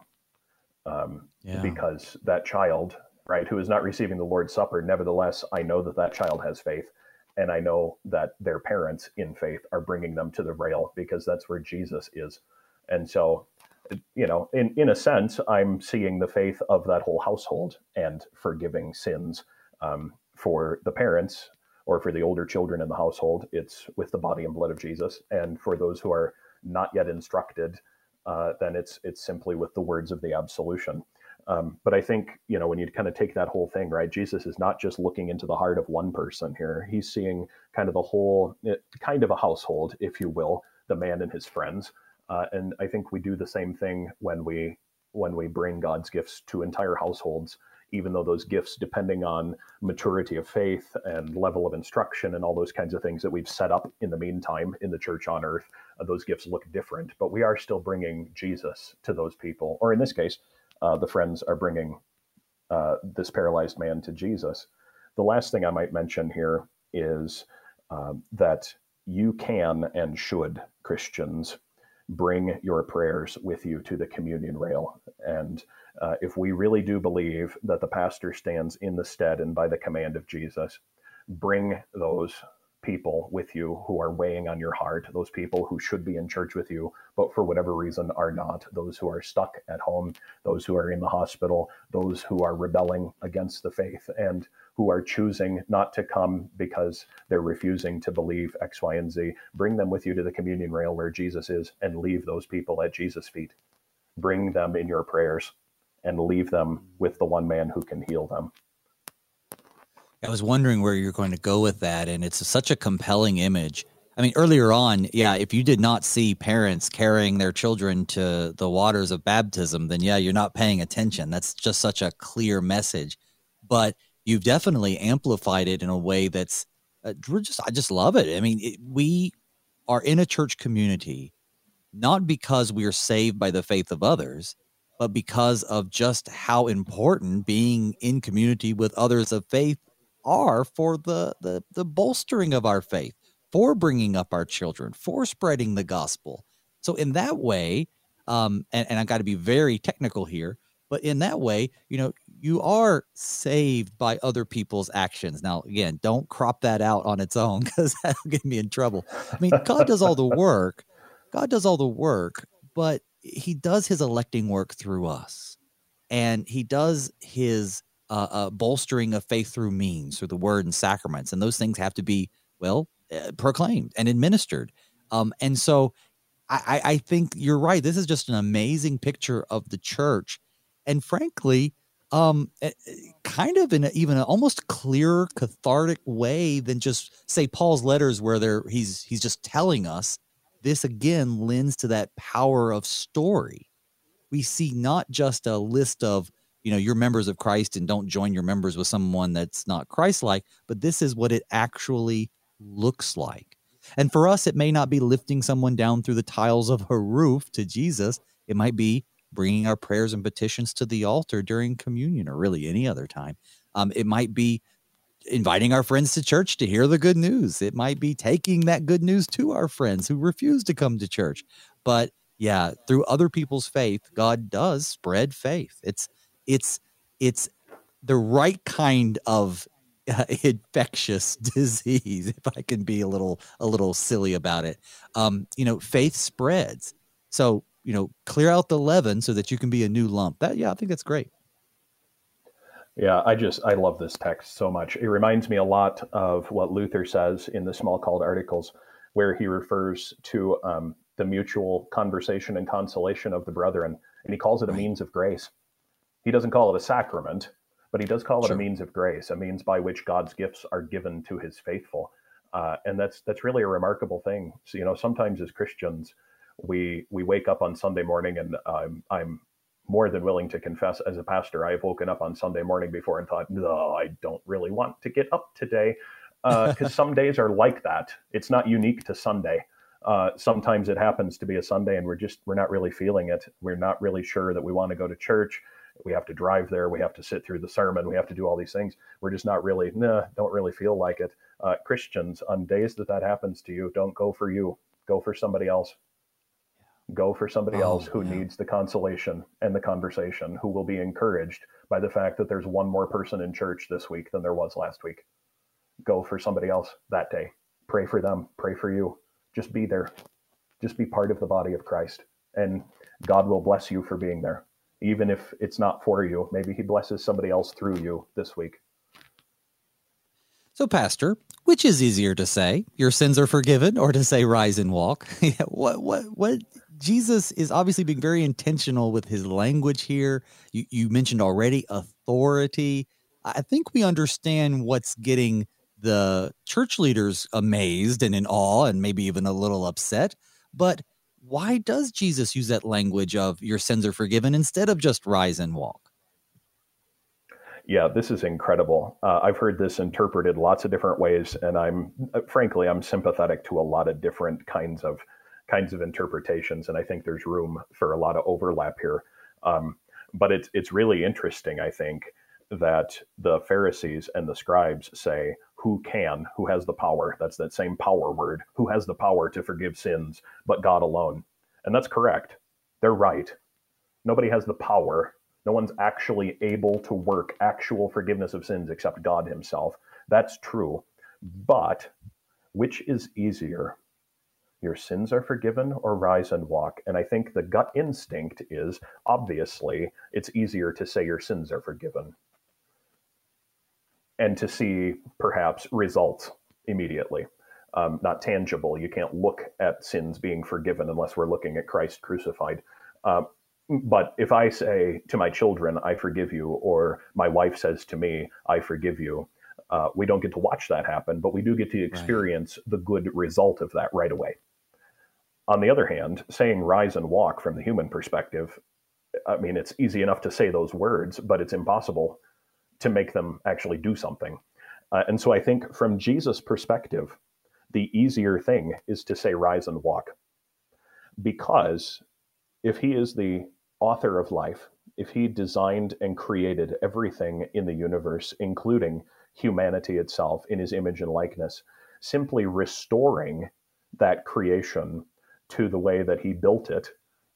because that child, right, who is not receiving the Lord's Supper, nevertheless, I know that child has faith, and I know that their parents in faith are bringing them to the rail, because that's where Jesus is. And so, in a sense, I'm seeing the faith of that whole household and forgiving sins. For the parents, or for the older children in the household, it's with the body and blood of Jesus. And for those who are not yet instructed, then it's simply with the words of the absolution. But I think, when you kind of take that whole thing, right, Jesus is not just looking into the heart of one person here. He's seeing kind of the whole, kind of a household, if you will, the man and his friends. And I think we do the same thing when we bring God's gifts to entire households, even though those gifts, depending on maturity of faith and level of instruction and all those kinds of things that we've set up in the meantime in the church on earth, those gifts look different. But we are still bringing Jesus to those people. Or in this case, the friends are bringing this paralyzed man to Jesus. The last thing I might mention here is that you can and should, Christians, bring your prayers with you to the communion rail. And if we really do believe that the pastor stands in the stead and by the command of Jesus, bring those people with you who are weighing on your heart, those people who should be in church with you, but for whatever reason are not, those who are stuck at home, those who are in the hospital, those who are rebelling against the faith, and who are choosing not to come because they're refusing to believe X, Y, and Z. Bring them with you to the communion rail where Jesus is, and leave those people at Jesus' feet. bring them in your prayers and leave them with the one man who can heal them. I was wondering where you're going to go with that, and it's such a compelling image. I mean, earlier on, yeah, if you did not see parents carrying their children to the waters of baptism, then yeah, you're not paying attention. That's just such a clear message. But you've definitely amplified it in a way that's I just love it. I mean, we are in a church community, not because we are saved by the faith of others, but because of just how important being in community with others of faith are for the bolstering of our faith, for bringing up our children, for spreading the gospel. So in that way, and I got to be very technical here, but in that way, you are saved by other people's actions. Now, again, don't crop that out on its own because that'll get me in trouble. I mean, God does all the work. But he does his electing work through us. And he does his bolstering of faith through means, through the word and sacraments. And those things have to be, proclaimed and administered. And so I think you're right. This is just an amazing picture of the church. And frankly, kind of in even an almost clearer, cathartic way than just, say, Paul's letters where he's just telling us. This, again, lends to that power of story. We see not just a list of, you're members of Christ and don't join your members with someone that's not Christ-like, but this is what it actually looks like. And for us, it may not be lifting someone down through the tiles of a roof to Jesus. It might be bringing our prayers and petitions to the altar during communion or really any other time. It might be inviting our friends to church to hear the good news. It might be taking that good news to our friends who refuse to come to church. But yeah, through other people's faith, God does spread faith. It's the right kind of infectious disease, if I can be a little silly about it. Faith spreads. So, clear out the leaven so that you can be a new lump. I think that's great. Yeah, I love this text so much. It reminds me a lot of what Luther says in the Smalcald Articles, where he refers to the mutual conversation and consolation of the brethren, and he calls it a means of grace. He doesn't call it a sacrament, but he does call it a means of grace, a means by which God's gifts are given to his faithful. And that's really a remarkable thing. So, sometimes as Christians, we wake up on Sunday morning, and I'm more than willing to confess, as a pastor, I've woken up on Sunday morning before and thought, no, I don't really want to get up today, because some days are like that. It's not unique to Sunday. Sometimes it happens to be a Sunday and we're not really feeling it. We're not really sure that we want to go to church. We have to drive there. We have to sit through the sermon. We have to do all these things. We're just not really, don't really feel like it. Christians, on days that happens to you, don't go for you. Go for somebody else. Go for somebody else who needs the consolation and the conversation, who will be encouraged by the fact that there's one more person in church this week than there was last week. Go for somebody else that day. Pray for them. Pray for you. Just be there. Just be part of the body of Christ. And God will bless you for being there. Even if it's not for you, maybe he blesses somebody else through you this week. So, Pastor, which is easier to say, your sins are forgiven, or to say, rise and walk? What? Jesus is obviously being very intentional with his language here. You mentioned already authority. I think we understand what's getting the church leaders amazed and in awe and maybe even a little upset. But why does Jesus use that language of your sins are forgiven instead of just rise and walk? Yeah, this is incredible. I've heard this interpreted lots of different ways, and I'm sympathetic to a lot of different kinds of interpretations, and I think there's room for a lot of overlap here. But it's really interesting, I think, that the Pharisees and the scribes say, who has the power? That's that same power word. Who has the power to forgive sins but God alone? And that's correct. They're right. Nobody has the power. No one's actually able to work actual forgiveness of sins except God himself. That's true. But which is easier? Your sins are forgiven or rise and walk? And I think the gut instinct is, obviously, it's easier to say your sins are forgiven and to see perhaps results immediately, not tangible. You can't look at sins being forgiven unless we're looking at Christ crucified. But if I say to my children, I forgive you, or my wife says to me, I forgive you, we don't get to watch that happen, but we do get to experience the good result of that right away. On the other hand, saying rise and walk from the human perspective, I mean, it's easy enough to say those words, but it's impossible to make them actually do something. And so I think from Jesus' perspective, the easier thing is to say rise and walk. Because if he is the author of life, if he designed and created everything in the universe, including humanity itself in his image and likeness, simply restoring that creation to the way that he built it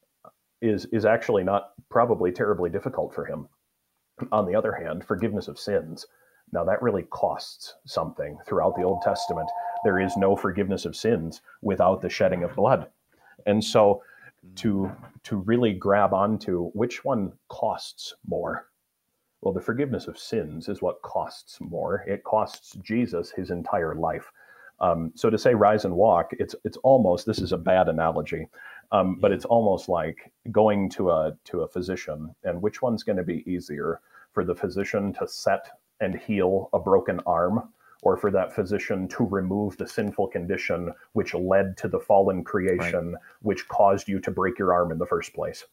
is actually not probably terribly difficult for him. On the other hand, forgiveness of sins, now that really costs something. Throughout the Old Testament, there is no forgiveness of sins without the shedding of blood. And so to really grab onto which one costs more, well, the forgiveness of sins is what costs more. It costs Jesus his entire life. So to say rise and walk, it's almost, this is a bad analogy, but it's almost like going to a physician, and which one's going to be easier, for the physician to set and heal a broken arm, or for that physician to remove the sinful condition which led to the fallen creation, which caused you to break your arm in the first place.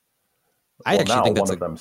I actually think one of them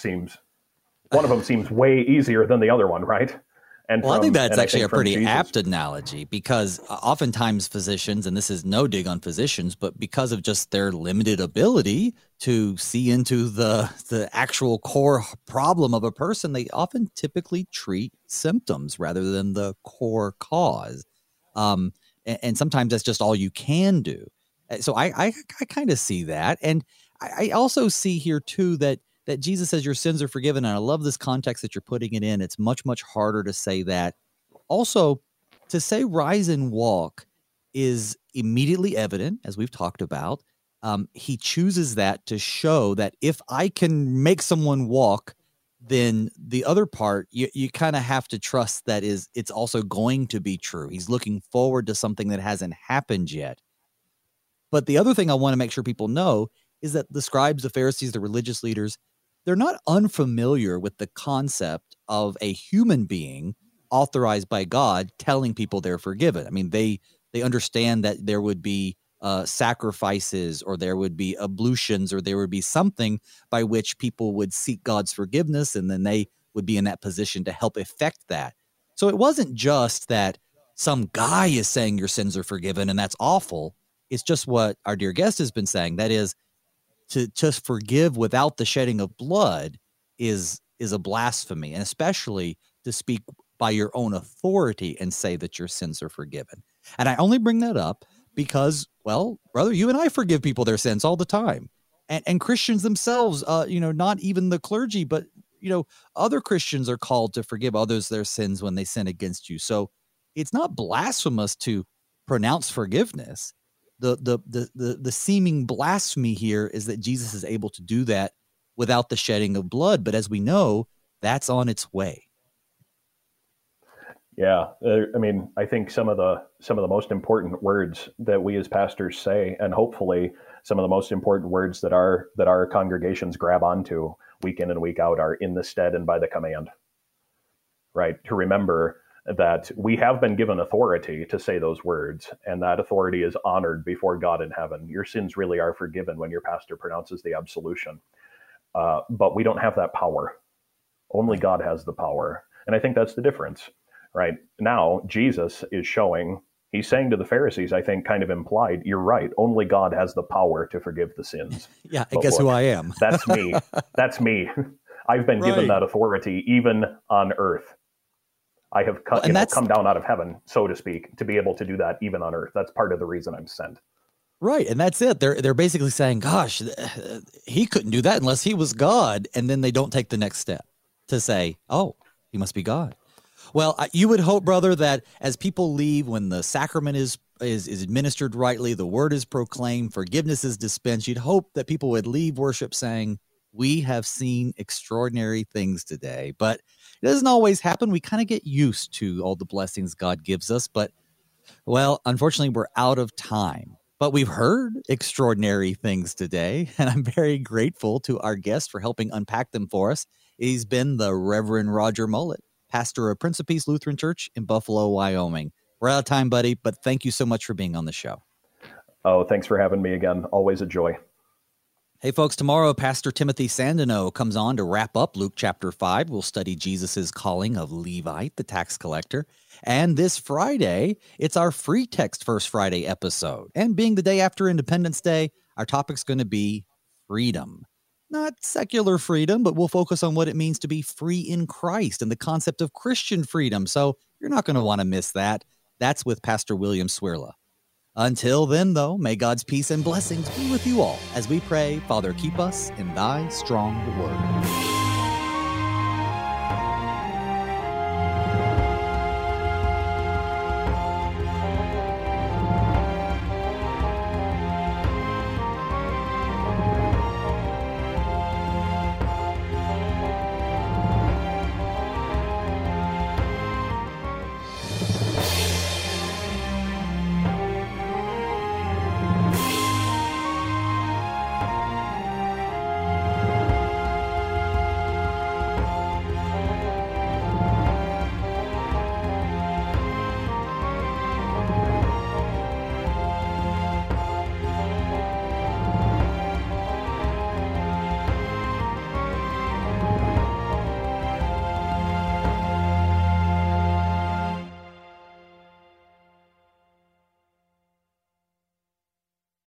seems way easier than the other one, right? And I think that's actually a pretty apt analogy, because oftentimes physicians, and this is no dig on physicians, but because of just their limited ability to see into the actual core problem of a person, they often typically treat symptoms rather than the core cause. And sometimes that's just all you can do. So I kind of see that. And I also see here too that Jesus says your sins are forgiven. And I love this context that you're putting it in. It's much, much harder to say that. Also, to say rise and walk is immediately evident, as we've talked about. He chooses that to show that if I can make someone walk, then the other part, you kind of have to trust that it's also going to be true. He's looking forward to something that hasn't happened yet. But the other thing I want to make sure people know is that the scribes, the Pharisees, the religious leaders, they're not unfamiliar with the concept of a human being authorized by God telling people they're forgiven. I mean, they understand that there would be sacrifices, or there would be ablutions, or there would be something by which people would seek God's forgiveness, and then they would be in that position to help effect that. So it wasn't just that some guy is saying your sins are forgiven and that's awful. It's just what our dear guest has been saying. That is, to just forgive without the shedding of blood is a blasphemy, and especially to speak by your own authority and say that your sins are forgiven. And I only bring that up because, well, brother, you and I forgive people their sins all the time. And Christians themselves, not even the clergy, but, other Christians are called to forgive others their sins when they sin against you. So it's not blasphemous to pronounce forgiveness. The seeming blasphemy here is that Jesus is able to do that without the shedding of blood. But as we know, that's on its way. Yeah, I mean, I think some of the most important words that we as pastors say, and hopefully some of the most important words that our congregations grab onto week in and week out, are in the stead and by the command. Right? To remember that we have been given authority to say those words, and that authority is honored before God in heaven. Your sins really are forgiven when your pastor pronounces the absolution. But we don't have that power. Only God has the power. And I think that's the difference. Right now, Jesus is he's saying to the Pharisees, I think kind of implied, you're right, only God has the power to forgive the sins. Yeah, but guess who I am? That's me. That's me. I've been given that authority even on earth. I have come down out of heaven, so to speak, to be able to do that even on earth. That's part of the reason I'm sent. Right, and that's it. They're basically saying, gosh, he couldn't do that unless he was God, and then they don't take the next step to say, oh, he must be God. Well, you would hope, brother, that as people leave, when the sacrament is administered rightly, the word is proclaimed, forgiveness is dispensed, you'd hope that people would leave worship saying, we have seen extraordinary things today. But it doesn't always happen. We kind of get used to all the blessings God gives us. But, well, unfortunately, we're out of time. But we've heard extraordinary things today, and I'm very grateful to our guest for helping unpack them for us. He's been the Reverend Roger Mullet, pastor of Prince of Peace Lutheran Church in Buffalo, Wyoming. We're out of time, buddy, but thank you so much for being on the show. Oh, thanks for having me again. Always a joy. Hey, folks, tomorrow, Pastor Timothy Sandino comes on to wrap up Luke chapter 5. We'll study Jesus' calling of Levite, the tax collector. And this Friday, it's our Free Text First Friday episode. And being the day after Independence Day, our topic's going to be freedom. Not secular freedom, but we'll focus on what it means to be free in Christ and the concept of Christian freedom. So you're not going to want to miss that. That's with Pastor William Swirla. Until then, though, may God's peace and blessings be with you all as we pray, Father, keep us in thy strong word.